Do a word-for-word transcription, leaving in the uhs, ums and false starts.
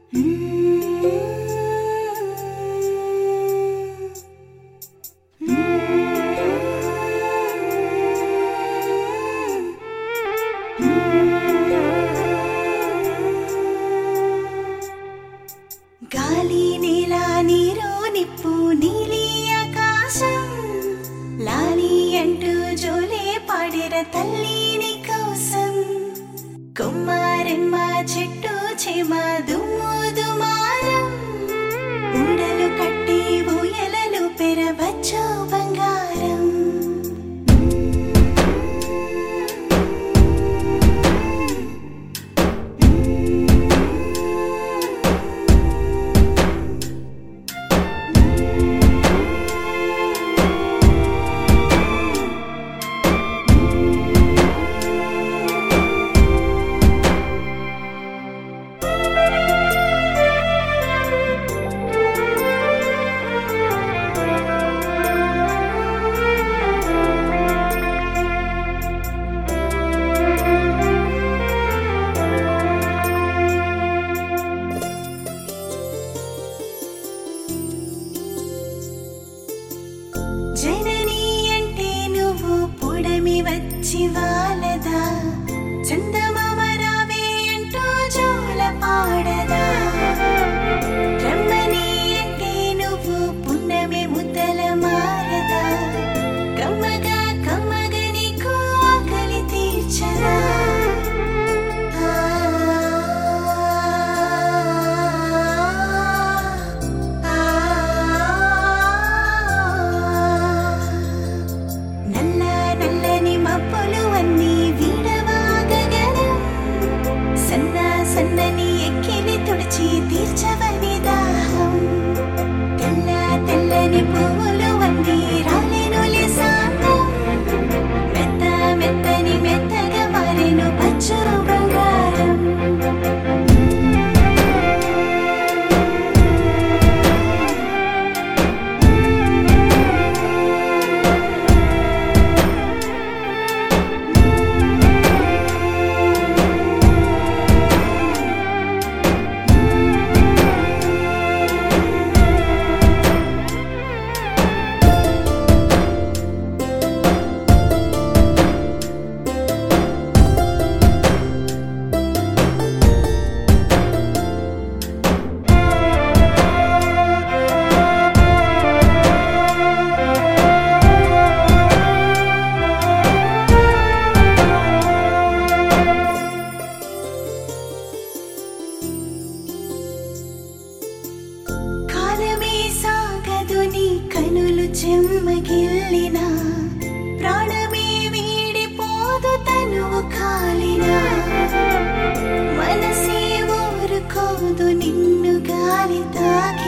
గాలి నేల నీరు నిప్పు నీలి ఆకాశం లాలి అంటూ జోలే పాడెర తల్లిని కోసం కొమ్మారెమ్మ చెట్టు చేమ దుమ్ము దుమారం ఊడలు కట్టి ఊయలలు పెరవచ్చు బంగారం జనని అంటే నువ్వు పొడమి వచ్చి వాలదా చందమామ రావే అంటూ జోల పాడదా రమ్మని అంటే నువ్వు పున్నమి ముద్దల మారదా కమ్మగా కమ్మగా నీకు ఆకలి తీర్చదా సన్నని ఎక్కిలి తుడిచి తీర్చవని దాహం తెల్ల తెల్లని పువ్వులు వండి రాలేనులే సాంతం మెత్త మెత్తని మెత్తగా మారెను పచ్చు బంగారం కనులు చెమ్మగిల్లినా ప్రాణమే వీడిపోదు తనువు కాలినా మనసే ఊరుకోదు నిన్ను గాలి తాకి